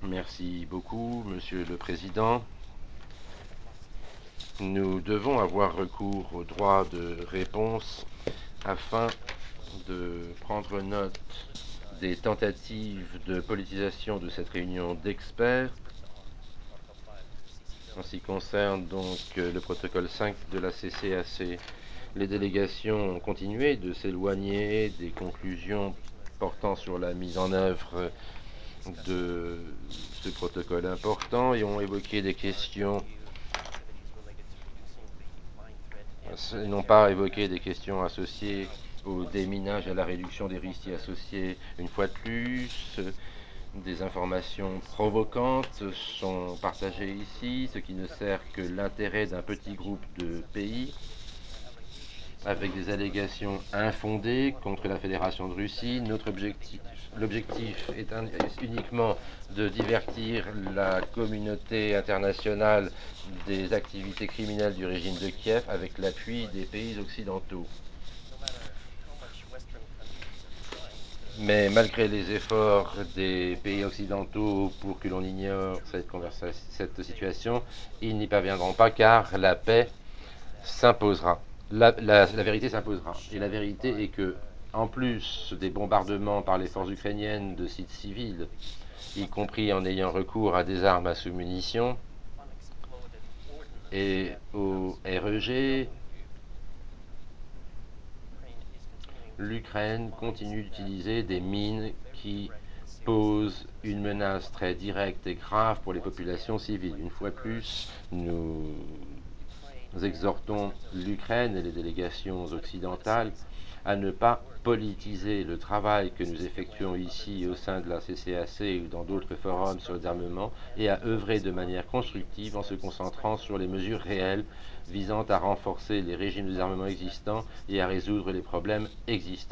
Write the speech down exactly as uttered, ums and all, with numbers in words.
Merci beaucoup, Monsieur le Président. Nous devons avoir recours au droit de réponse afin de prendre note des tentatives de politisation de cette réunion d'experts en ce qui concerne donc le protocole cinq de la C C A C. Les délégations ont continué de s'éloigner des conclusions portant sur la mise en œuvre de ce protocole important et ont évoqué des questions, n'ont pas évoqué des questions associées au déminage et à la réduction des risques y associés. Une fois de plus, des informations provocantes sont partagées ici, ce qui ne sert que l'intérêt d'un petit groupe de pays, avec des allégations infondées contre la Fédération de Russie. Notre objectif, l'objectif est, un, est uniquement de divertir la communauté internationale des activités criminelles du régime de Kiev avec l'appui des pays occidentaux. Mais malgré les efforts des pays occidentaux pour que l'on ignore cette, cette situation, ils n'y parviendront pas car la paix s'imposera. La, la, la vérité s'imposera. Et la vérité est que, en plus des bombardements par les forces ukrainiennes de sites civils, y compris en ayant recours à des armes à sous-munitions et au R E G, l'Ukraine continue d'utiliser des mines qui posent une menace très directe et grave pour les populations civiles. Une fois de plus, nous exhortons l'Ukraine et les délégations occidentales à ne pas politiser le travail que nous effectuons ici au sein de la C C A C ou dans d'autres forums sur le désarmement et à œuvrer de manière constructive en se concentrant sur les mesures réelles visant à renforcer les régimes de désarmement existants et à résoudre les problèmes existants.